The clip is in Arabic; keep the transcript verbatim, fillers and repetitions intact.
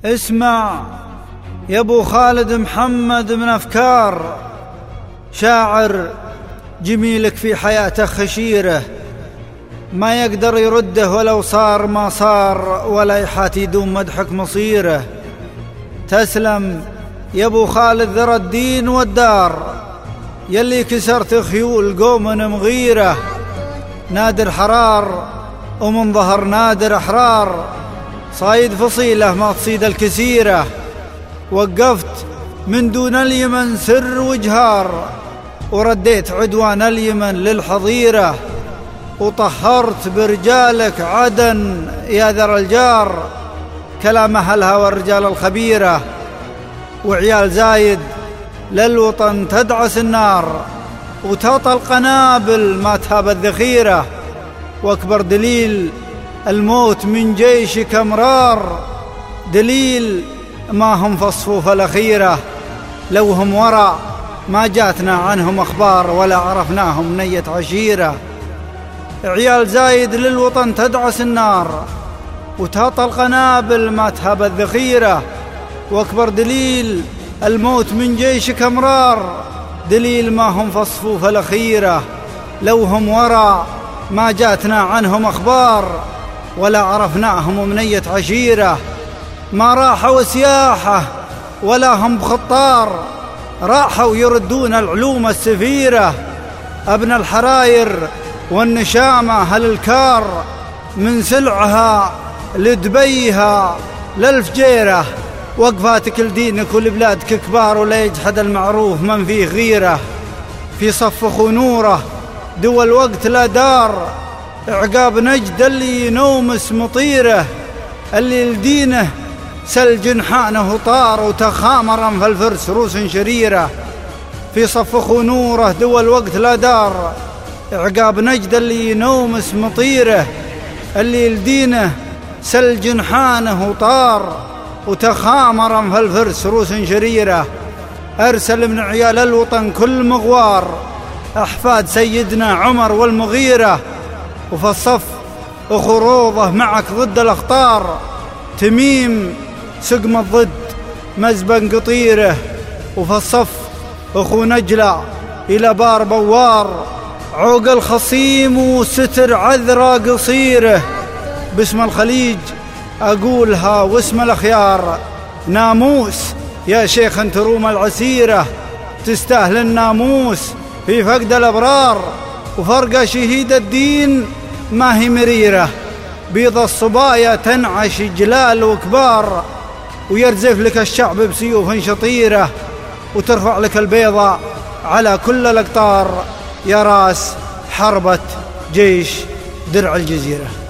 اسمع يا ابو خالد محمد من أفكار، شاعر جميلك في حياته خشيره، ما يقدر يرده ولو صار ما صار، ولا يحات يدوم مدحك مصيره. تسلم يا ابو خالد ذرى الدين والدار، يلي كسرت خيول قوم مغيره، نادر حرار ومن ظهر نادر أحرار، صايد فصيلة ما تصيد الكثيرة، وقفت من دون اليمن سر وجهار، ورديت عدوان اليمن للحظيرة، وطهرت برجالك عدن يا ذر الجار، كلام أهلها والرجال الخبيرة، وعيال زايد للوطن تدعس النار، وتعطى القنابل ما تهاب الذخيرة، واكبر دليل الموت من جيشك امرار، دليل ما هم في الصفوف الأخيرة، لو هم وراء ما جاتنا عنهم أخبار، ولا عرفناهم نية عشيرة. عيال زايد للوطن تدعس النار، وتهطى القنابل ما تهاب الذخيرة، واكبر دليل الموت من جيشك امرار، دليل ما هم في الصفوف الأخيرة، لو هم وراء ما جاتنا عنهم أخبار، ولا عرفناهم منية عشيرة. ما راحوا سياحة ولا هم بخطار، راحوا يردون العلوم السفيرة، ابن الحراير والنشامة هل الكار، من سلعها لدبيها للفجيرة، وقفاتك لدينك ولبلادك كبار، ولا يجحد المعروف من فيه غيرة. في صف خنوره دول وقت لا دار، عقاب نجد اللي ينومس مطيره، اللي لدينه سل جنحانه طار، وتخامرا في الفرس روس شريرة. في صف خنوره دول وقت لا دار، عقاب نجد اللي ينومس مطيره، اللي لدينه سل جنحانه طار، وتخامرا في الفرس روس شريرة. أرسل من عيال الوطن كل مغوار، أحفاد سيدنا عمر والمغيرة، وفي الصف أخروضه معك ضد الأخطار، تميم سقم الضد مزبن قطيره، وفي الصف أخو نجلة إلى بار بوار، عوق الخصيم وستر عذرة قصيره. باسم الخليج أقولها واسم الأخيار، ناموس يا شيخ انت روم العسيرة، تستاهل الناموس في فقد الأبرار، وفرقة شهيد الدين ما هي مريرة، بيض الصبايا تنعش جلال وكبار، ويرزف لك الشعب بسيوف شطيرة، وترفع لك البيضة على كل الأقطار، يا راس حربة جيش درع الجزيرة.